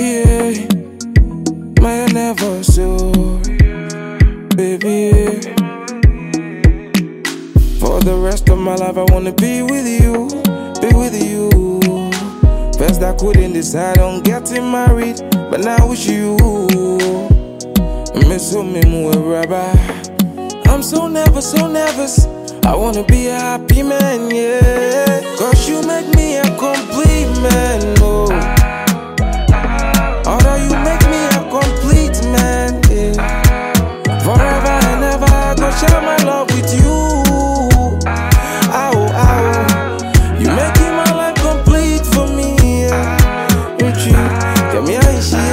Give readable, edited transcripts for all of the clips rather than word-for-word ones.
Yeah, my never so, baby. Yeah. For the rest of my life, I wanna be with you, be with you. First I couldn't decide on getting married, but now with you. I'm so nervous. I wanna be a happy man, yeah. Cause you make me a complete man, oh. Although you make me a complete man, yeah. Forever and ever I go share my love with you. Ow, ow. You making my life complete for me, yeah. With you, get me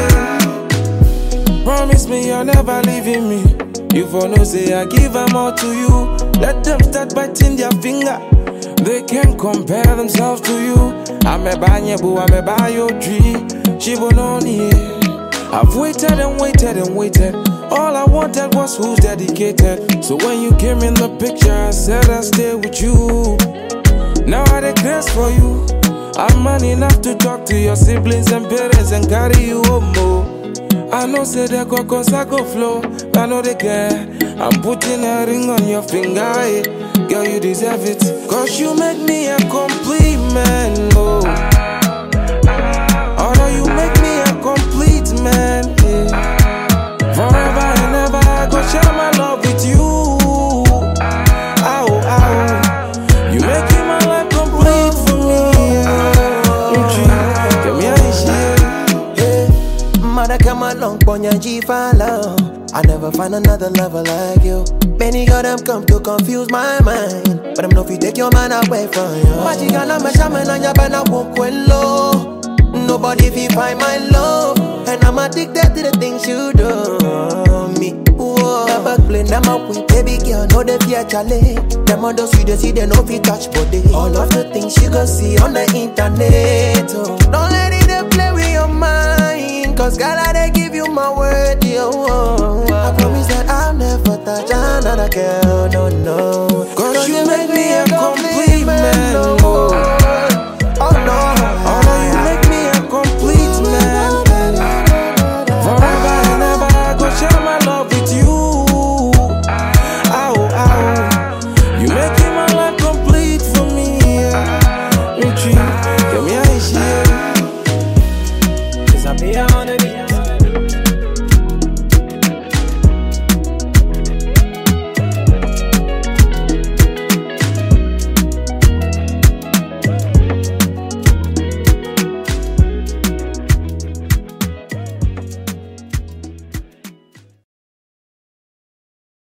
yeah. Promise me you're never leaving me. You for no say I give them all to you. Let them start biting their finger. They can't compare themselves to you. I'm a banyabu, I'm a bio tree. She won't on here. I've waited and waited and waited. All I wanted was who's dedicated. So when you came in the picture, I said I'll stay with you. Now I regress for you. I'm man enough to talk to your siblings and parents and carry you home, oh. I know say they go cause I go flow. I know they care. I'm putting a ring on your finger, eh. Girl, you deserve it. Cause you make me a complete man, oh. Although you make me a complete man, yeah. Forever and ever I go share my love with you. Ow, ow. You making my life complete for me, yeah. Give me a shit, yeah. Mother come along, ponya G-Follow. I never find another lover like you. Many of them come to confuse my mind, but I'm no if you take your man away from you. Magic and I'm a shaman and you're gonna walk well low. Nobody if you find my love, and I'm addicted to the things you do me. Whoa, I'm back playing them up with baby girl, know they fear challenge. Them others you they see they know if you touch body. All of the things you can see on the internet. Oh. Don't let it play with your mind, cause girl I they give you my word, yo. I promise that I'll never touch another girl, no. Cause you make me a complete man.